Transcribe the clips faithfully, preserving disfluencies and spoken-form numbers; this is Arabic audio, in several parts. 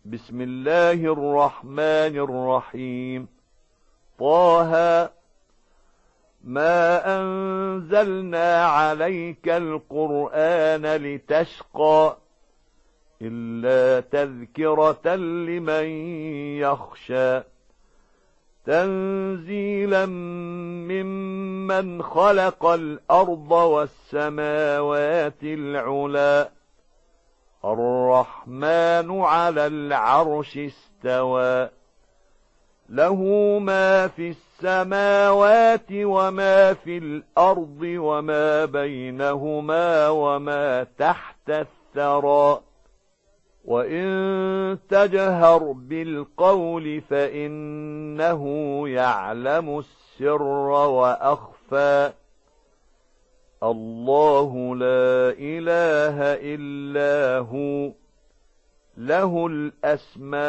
بسم الله الرحمن الرحيم. طه ما أنزلنا عليك القرآن لتشقى إلا تذكرة لمن يخشى تنزيلا ممن خلق الأرض والسماوات العلى الرحمن على العرش استوى له ما في السماوات وما في الأرض وما بينهما وما تحت الثرى وإن تجهر بالقول فإنه يعلم السر وأخفى الله لا إله إلا هو له الأسماء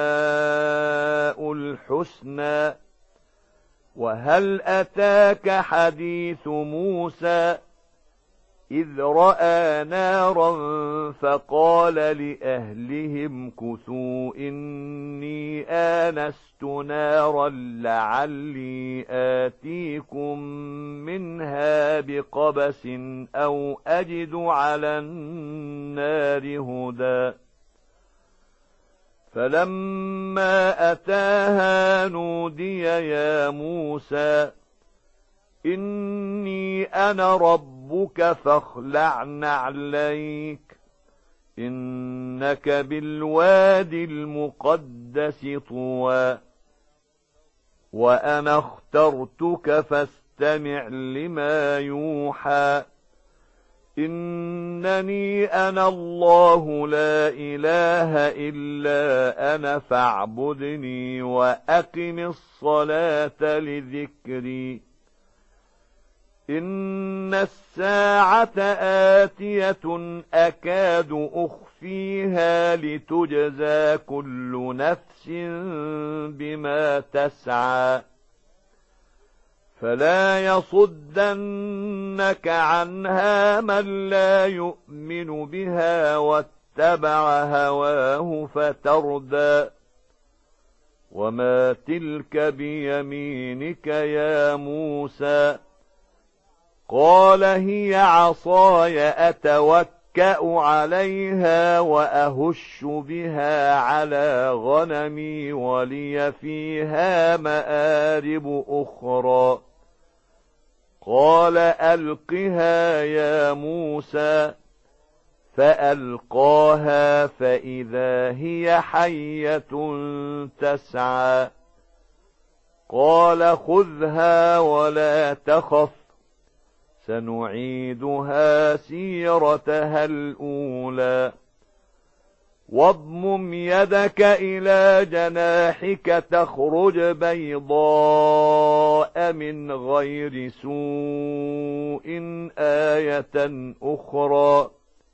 الحسنى. وهل أتاك حديث موسى إذ رأى نارا فقال لأهلهم كثوا إني آنست نارا لعلي آتيكم منها بقبس أو أجد على النار هدى فلما أتاها نودي يا موسى إني أنا ربك فاخلع نعليك إنك بالوادي المقدس طوى وأنا اخترتك فاستمع لما يوحى إنني أنا الله لا إله إلا أنا فاعبدني وأقم الصلاة لذكري إن الساعة آتية أكاد أخفيها لتجزى كل نفس بما تسعى فلا يصدنك عنها من لا يؤمن بها واتبع هواه فتردى وما تلك بيمينك يا موسى قال هي عصاي أتوكأ عليها وأهش بها على غنمي ولي فيها مآرب أخرى قال ألقها يا موسى فألقاها فإذا هي حية تسعى قال خذها ولا تخف سنعيدها سيرتها الأولى واضمم يدك إلى جناحك تخرج بيضاء من غير سوء آية أخرى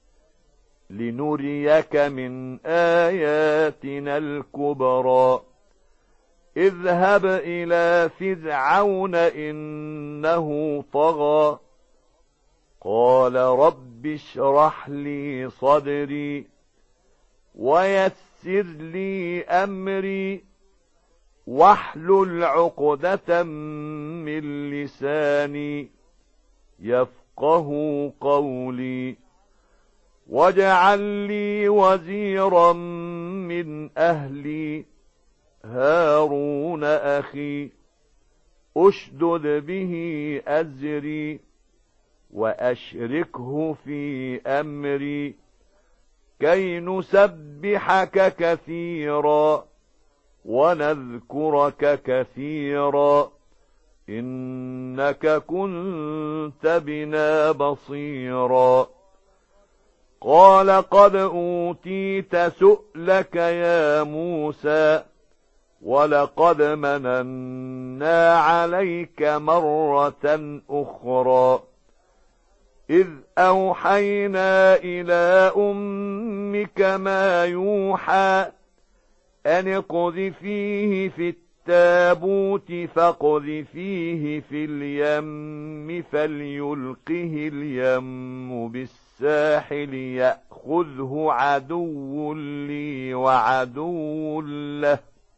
لنريك من آياتنا الكبرى اذهب إلى فرعون إنه طغى قال رب اشرح لي صدري ويسر لي أمري واحلل عقدة من لساني يفقه قولي واجعل لي وزيرا من أهلي هارون أخي أشدد به أزري وأشركه في أمري كي نسبحك كثيرا ونذكرك كثيرا إنك كنت بنا بصيرا قال قد أوتيت سؤلك يا موسى ولقد مننا عليك مرة أخرى إذ أوحينا إلى أمك ما يوحى أن اقذفيه في التابوت فاقذفيه في اليم فليلقه اليم بالسلام الساحل يأخذه عدو لي وعدو له،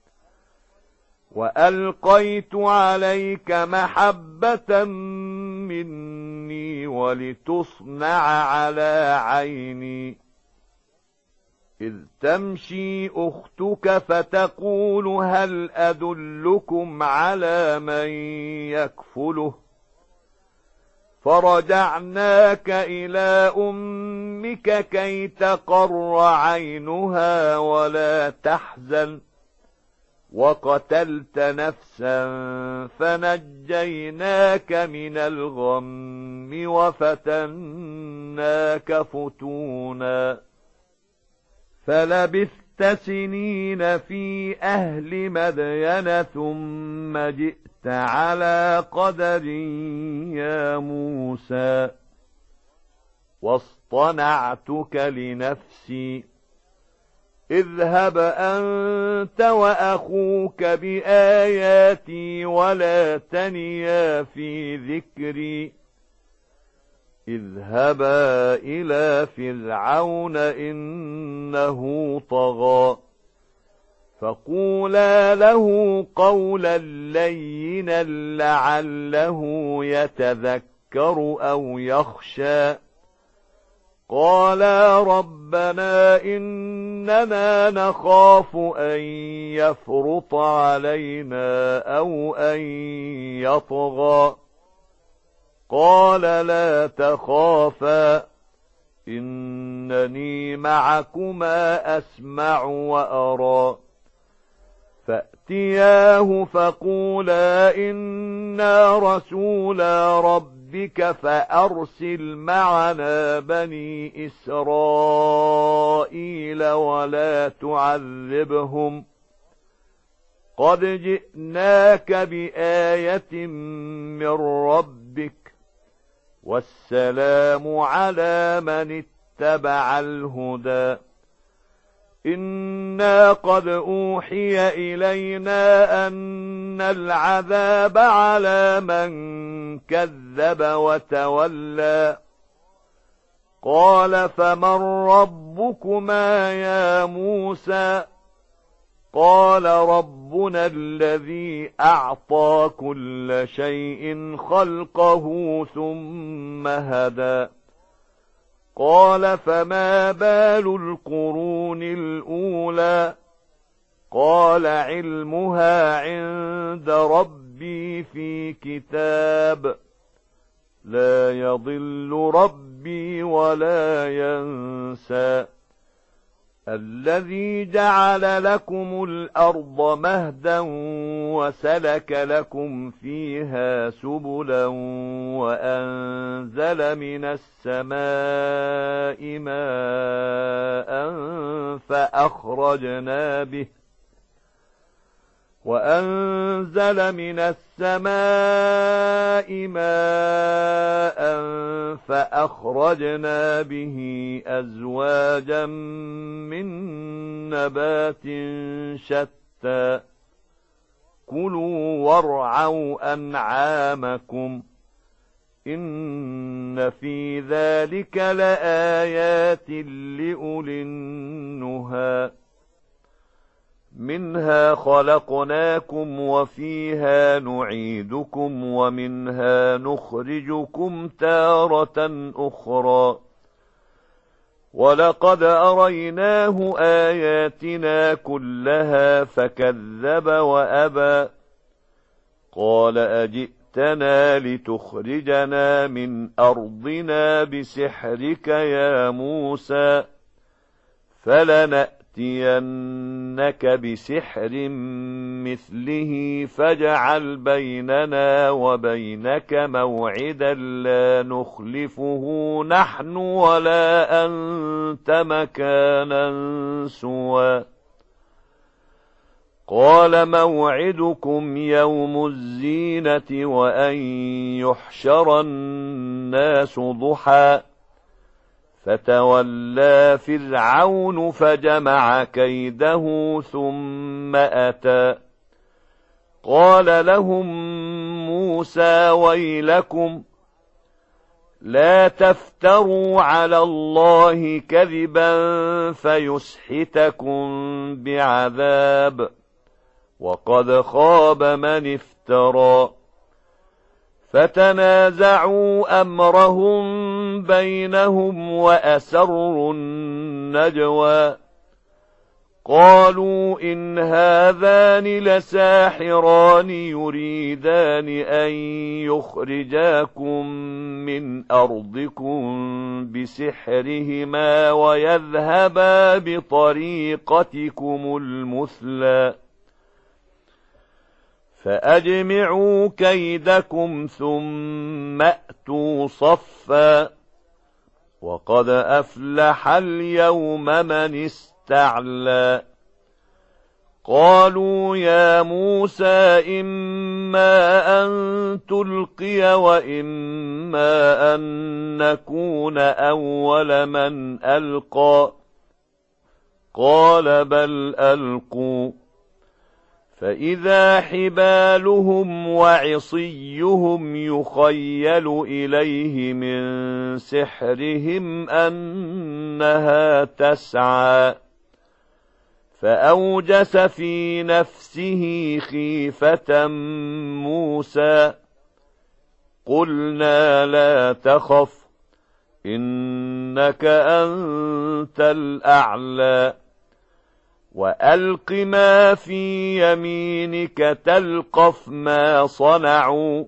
وألقيت عليك محبة مني ولتصنع على عيني، إذ تمشي أختك فتقول هل أدلكم على من يكفله، فرجعناك إلى أمك كي تقر عينها ولا تحزن، وقتلت نفسا فنجيناك من الغم وفتناك فتونا، فلبثت سنين في أهل مدين ثم جئت على قدر يا موسى، واصطنعتك لنفسي، اذهب أنت وأخوك بآياتي ولا تنيا في ذكري، اذهبا إلى فرعون إنه طغى، فقولا له قولا لينا لعله يتذكر أو يخشى، قالا ربنا إننا نخاف أن يفرط علينا أو أن يطغى، قال لا تخافا إنني معكما أسمع وأرى، فأتياه فقولا إنا رسولا ربك فأرسل معنا بني إسرائيل ولا تعذبهم، قد جئناك بآية من ربك، والسلام على من اتبع الهدى، إنا قد أوحي إلينا أن العذاب على من كذب وتولى، قال فمن ربكما يا موسى، قال ربنا الذي أعطى كل شيء خلقه ثم هدى، قال فما بال القرون الأولى، قال علمها عند ربي في كتاب، لا يضل ربي ولا ينسى، الذي جعل لكم الأرض مهدا وسلك لكم فيها سبلا وأنزل من السماء ماء فأخرجنا به وأنزل من السماء ماء فأخرجنا به أزواجا من نبات شتى، كلوا وارعوا أنعامكم، إن في ذلك لآيات لأولي النهى، منها خلقناكم وفيها نعيدكم ومنها نخرجكم تارة أخرى، ولقد أريناه آياتنا كلها فكذب وأبى، قال أجئتنا لتخرجنا من أرضنا بسحرك يا موسى، فلنأتينك بسحر مثله فاجعل بيننا وبينك موعدا لا نخلفه نحن ولا أنت مكانا سوى، قال موعدكم يوم الزينة وأن يحشر الناس ضحى، فتولى فرعون فجمع كيده ثم أتى، قال لهم موسى ويلكم لا تفتروا على الله كذبا فيسحتكم بعذاب، وقد خاب من افترى. فتنازعوا أمرهم بينهم وأسروا النجوى، قالوا إن هذان لساحران يريدان أن يخرجاكم من أرضكم بسحرهما ويذهبا بطريقتكم المثلى، فأجمعوا كيدكم ثم أتوا صفا، وقد أفلح اليوم من استعلى. قالوا يا موسى إما أن تلقي وإما أن نكون أول من ألقى، قال بل ألقوا، فإذا حبالهم وعصيهم يخيل إليه من سحرهم أنها تسعى، فأوجس في نفسه خيفة موسى، قلنا لا تخف إنك أنت الأعلى، وألق ما في يمينك تلقف ما صنعوا،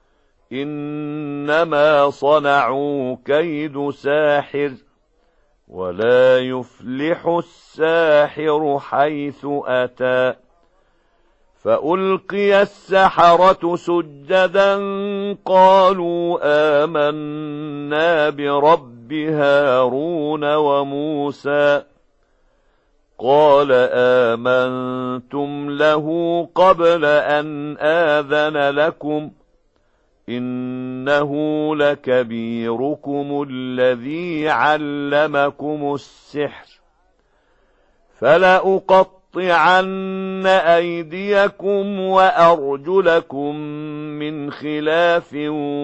إنما صنعوا كيد ساحر، ولا يفلح الساحر حيث أتى. فألقي السحرة سجدا قالوا آمنا برب هارون وموسى، قال آمنتم له قبل أن آذن لكم، إنه لكبيركم الذي علمكم السحر، فلأقطعن أيديكم وأرجلكم من خلاف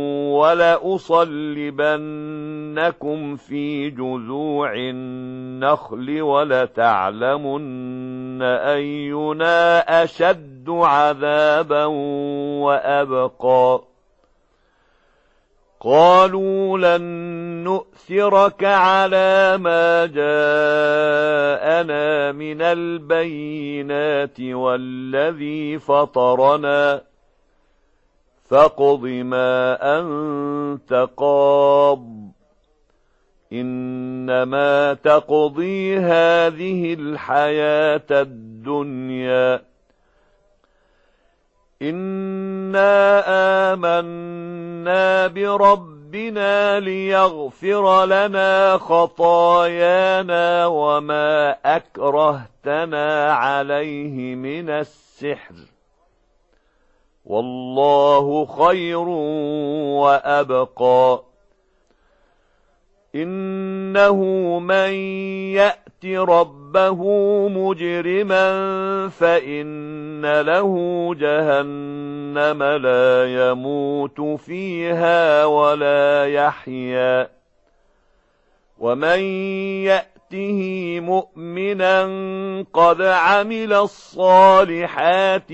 ولأصلبنكم في جذوع النخل ولتعلمن أينا أشد عذابا وأبقى. قالوا لن نؤثرك على ما جاءنا من البينات والذي فطرنا، فاقض ما أنت قاض، إنما تقضي هذه الحياة الدنيا، إنا آمنا بربنا ليغفر لنا خطايانا وما أكرهتنا عليه من السحر، والله خير وأبقى. إنه من يأت ربه مجرما فإن له جهنم لا يموت فيها ولا يحيا، ومن يأته مؤمنا قد عمل الصالحات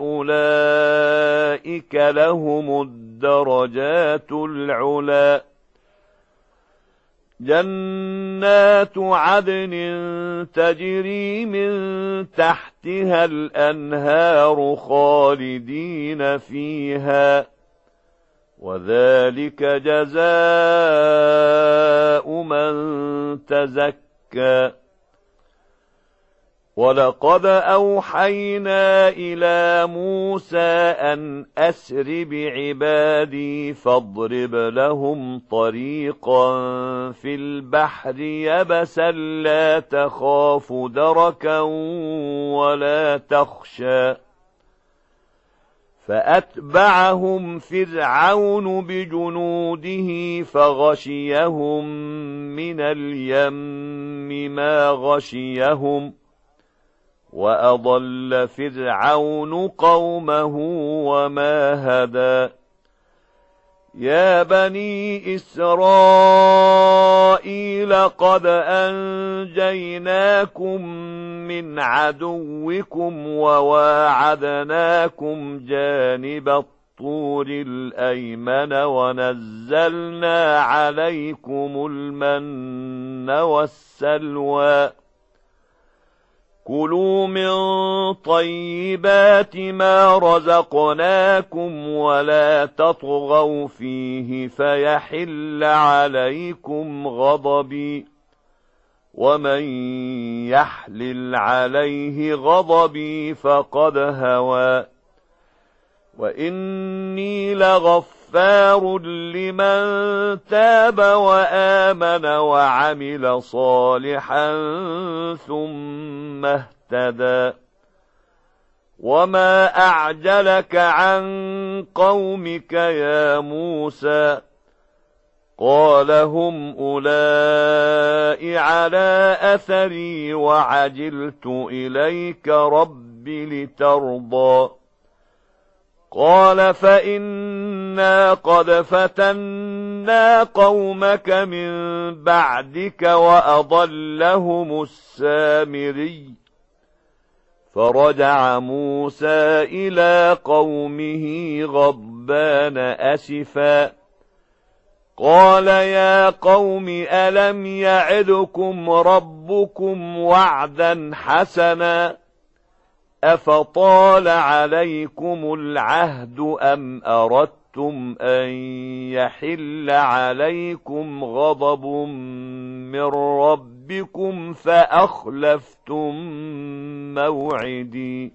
فأولئك لهم الدرجات العلى، جنات عدن تجري من تحتها الأنهار خالدين فيها، وذلك جزاء من تزكى. ولقد أوحينا إلى موسى أن أسر بعبادي فاضرب لهم طريقا في البحر يبسا لا تخاف دركا ولا تخشى، فأتبعهم فرعون بجنوده فغشيهم من اليم ما غشيهم، وأضل فرعون قومه وما هدى. يا بني إسرائيل قد أنجيناكم من عدوكم وواعدناكم جانب الطور الأيمن ونزلنا عليكم المن والسلوى كلوا من طيبات ما رزقناكم ولا تطغوا فيه فيحل عليكم غضبي ومن يحلل عليه غضبي فقد هوى وإني لغفار لمن تاب وآمن وعمل صالحا ثم اهتدى وما أعجلك عن قومك يا موسى قال هم أولئك على أثري وعجلت إليك رب لترضى قال فإنا قد فتنا قومك من بعدك وأضلهم السامري فرجع موسى إلى قومه غضبان أسفا قال يا قوم ألم يعدكم ربكم وعدا حسنا أفطال عليكم العهد أم أردتم أن يحل عليكم غضب من ربكم فأخلفتم موعدي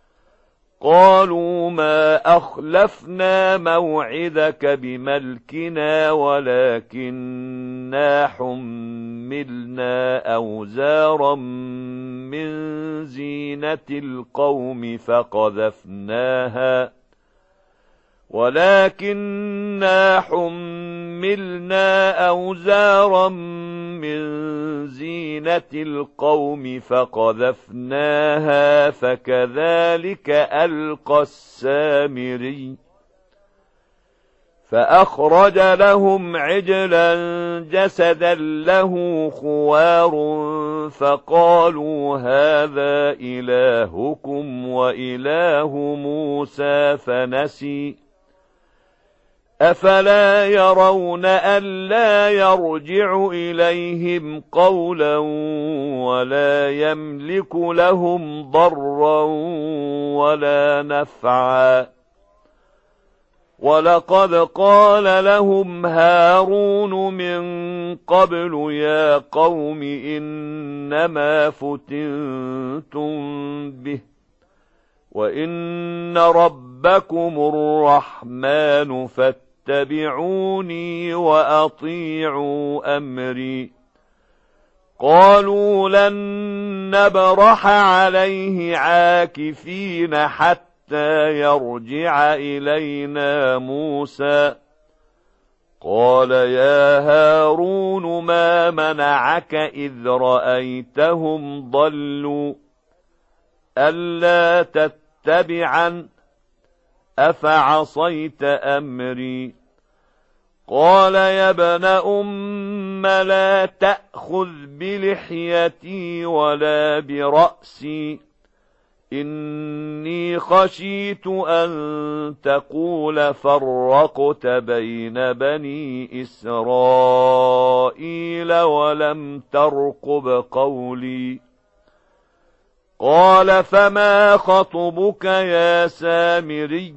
قالوا ما أخلفنا موعدك بملكنا ولكننا حملنا أوزارا من زينة القوم فقذفناها ولكننا حملنا أوزارا من زينة القوم فقذفناها فكذلك ألقى السامري فأخرج لهم عجلا جسدا له خوار فقالوا هذا إلهكم وإله موسى فنسي أفلا يرون ألا يرجع إليهم قولا ولا يملك لهم ضرا ولا نفعا ولقد قال لهم هارون من قبل يا قوم إنما فتنتم به وإن ربكم الرحمن فاتبعوني وأطيعوا أمري قالوا لن نبرح عليه عاكفين حتى يرجع إلينا موسى قال يا هارون ما منعك إذ رأيتهم ضلوا ألا تتبعن أفعصيت أمري قال يا ابن أم لا تأخذ بلحيتي ولا برأسي إني خشيت أن تقول فرقت بين بني إسرائيل ولم ترقب قولي قال فما خطبك يا سامري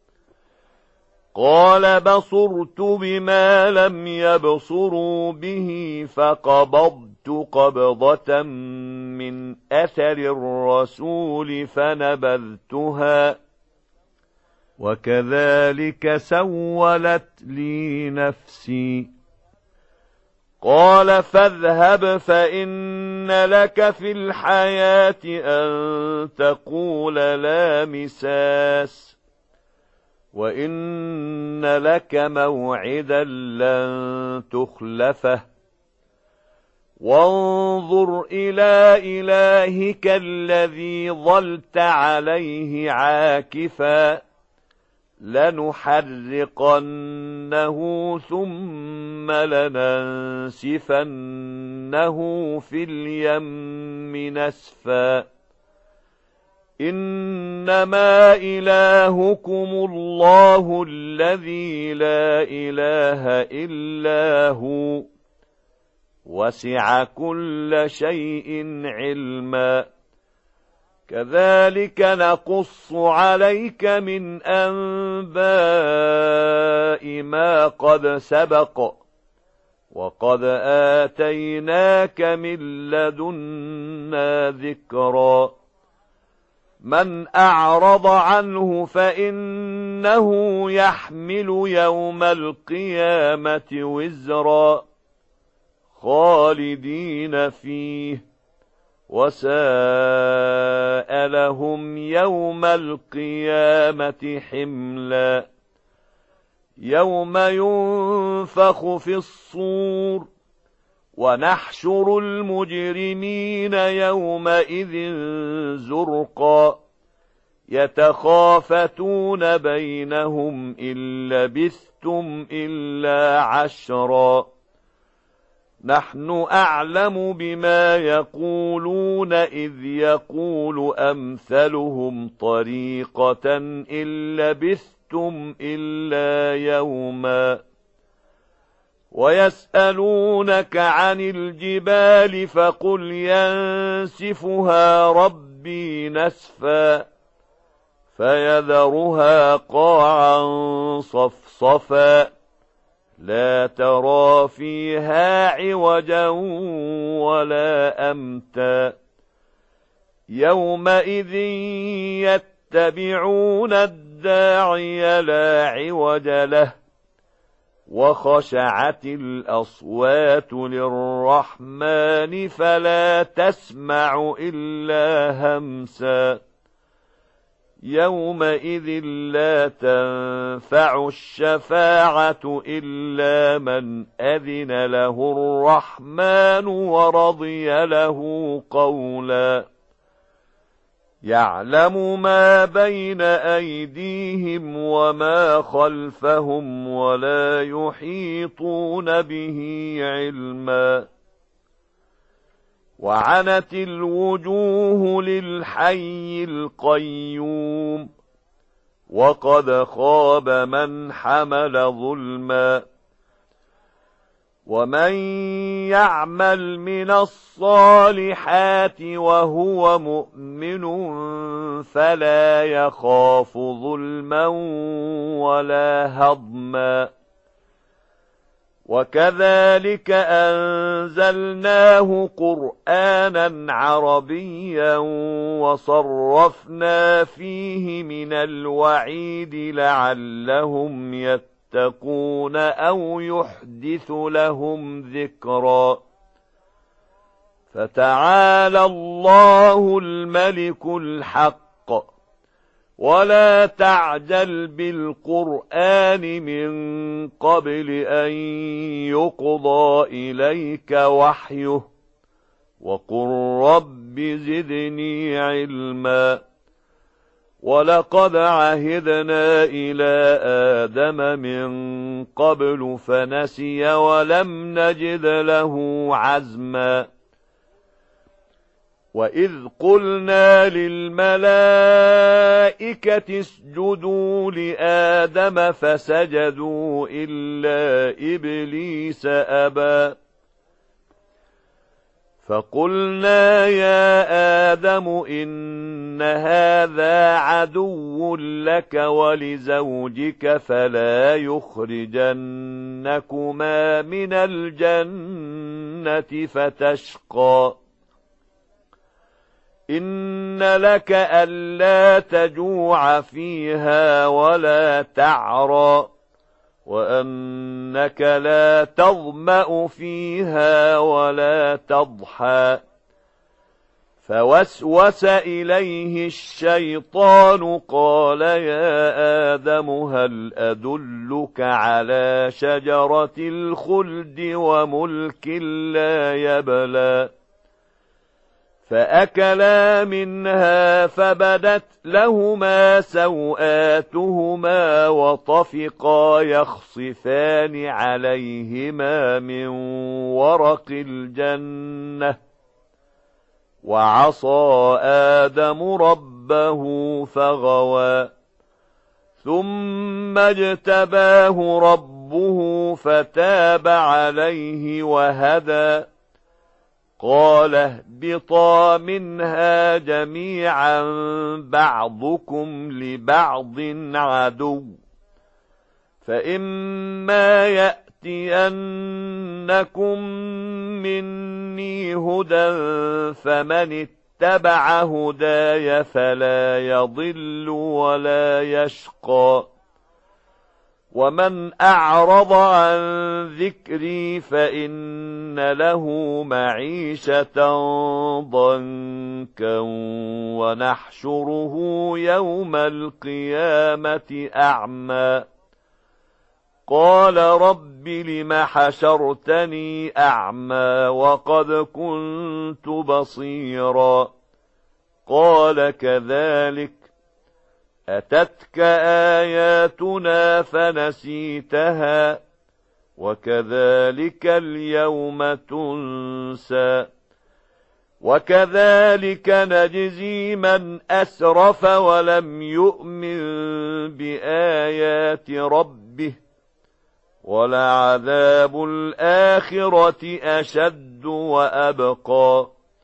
قال بصرت بما لم يبصروا به فقبضت قبضة من أثر الرسول فنبذتها وكذلك سولت لي نفسي قال فاذهب فإن لك في الحياة أن تقول لا مساس وإن لك موعدا لن تخلفه وانظر إلى إلهك الذي ظلت عليه عاكفا لنحرقنه ثم لننسفنه في اليم نسفا إنما إلهكم الله الذي لا إله إلا هو وسع كل شيء علما كذلك نقص عليك من أنباء ما قد سبق وقد آتيناك من لدنا ذكرا من أعرض عنه فإنه يحمل يوم القيامة وزرا خالدين فيه وساء لهم يوم القيامة حملا يوم ينفخ في الصور ونحشر المجرمين يومئذ زرقا يتخافتون بينهم إن لبثتم إلا عشرا نحن أعلم بما يقولون إذ يقول أمثلهم طريقة إن لبثتم إلا يوما ويسألونك عن الجبال فقل ينسفها ربي نسفا فيذرها قاعا صفصفا لا ترى فيها عوجا ولا أمتا يومئذ يتبعون الداعي لا عوج له وخشعت الأصوات للرحمن فلا تسمع إلا همسا يومئذ لا تنفع الشفاعة إلا من أذن له الرحمن ورضي له قولا يعلم ما بين أيديهم وما خلفهم ولا يحيطون به علما وعنت الوجوه للحي القيوم وقد خاب من حمل ظلما ومن يعمل من الصالحات وهو مؤمن فلا يخاف ظلما ولا هضما وكذلك أنزلناه قرآنا عربيا وصرفنا فيه من الوعيد لعلهم يتقون أو يحدث لهم ذكرا فتعالى الله الملك الحق ولا تعجل بالقرآن من قبل أن يقضى إليك وحيه وقل رب زدني علما ولقد عهدنا إلى آدم من قبل فنسي ولم نجد له عزما وإذ قلنا للملائكة اسجدوا لآدم فسجدوا إلا إبليس أبى فقلنا يا آدم إن هذا عدو لك ولزوجك فلا يخرجنكما من الجنة فتشقى إن لك ألا تجوع فيها ولا تعرى وأنك لا تظمأ فيها ولا تضحى فوسوس إليه الشيطان قال يا آدم هل أدلك على شجرة الخلد وملك لا يبلى فأكلا منها فبدت لهما سوآتهما وطفقا يخصفان عليهما من ورق الجنة وعصى آدم ربه فغوى ثم اجتباه ربه فتاب عليه وهدى قال اهبطا منها جميعا بعضكم لبعض عدو فإما يأتينكم مني هدى فمن اتبع هداي فلا يضل ولا يشقى ومن أعرض عن ذكري فإن له معيشة ضنكا ونحشره يوم القيامة أعمى قال رب لم حشرتني أعمى وقد كنت بصيرا قال كذلك أتتك آياتنا فنسيتها وكذلك اليوم تنسى وكذلك نجزي من أسرف ولم يؤمن بآيات ربه ولعذاب الآخرة أشد وأبقى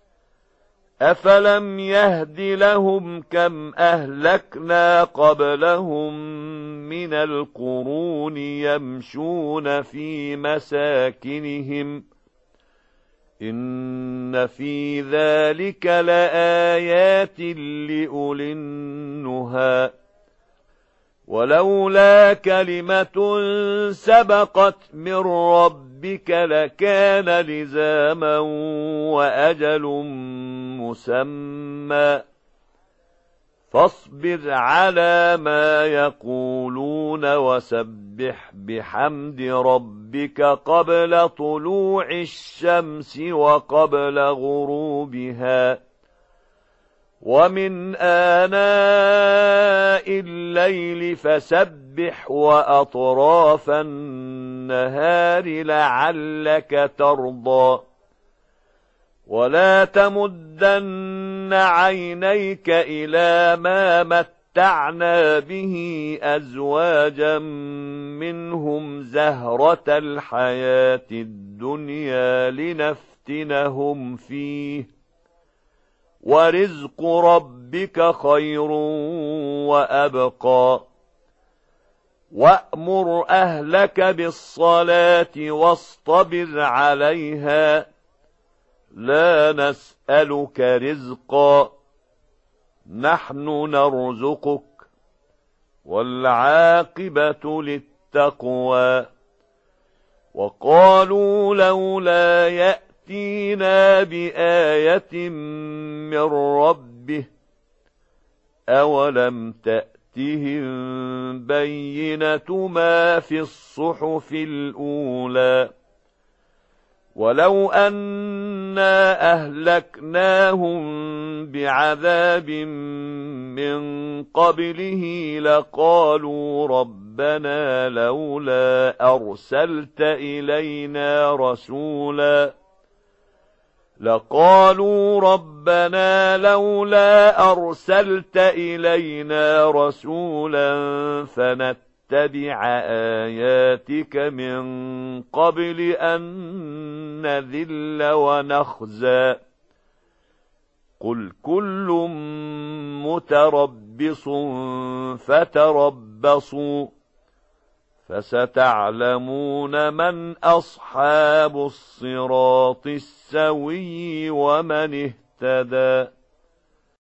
أفلم يهد لهم كم أهلكنا قبلهم من القرون يمشون في مساكنهم إن في ذلك لآيات لأولي النهى ولولا كلمة سبقت من ربك لكان لزاما وأجل مسمى فاصبر على ما يقولون وسبح بحمد ربك قبل طلوع الشمس وقبل غروبها ومن آناء الليل فسبح وأطراف النهار لعلك ترضى ولا تمدن عينيك إلى ما متعنا به أزواجا منهم زهرة الحياة الدنيا لنفتنهم فيه ورزق ربك خير وأبقى وأمر أهلك بالصلاة واصطبر عليها لا نسألك رزقا نحن نرزقك والعاقبة للتقوى وقالوا لولا يأتينا بآية من ربه أولم تأتهم بينة ما في الصحف الأولى ولو أنا أهلكناهم بعذاب من قبله لقالوا ربنا لولا أرسلت إلينا رسولا لقالوا ربنا لولا أرسلت إلينا رسولا فنتبع آياتك من قبل أن نذل ونخزى قل كل متربص فتربصوا فستعلمون من أصحاب الصراط السوي ومن اهتدى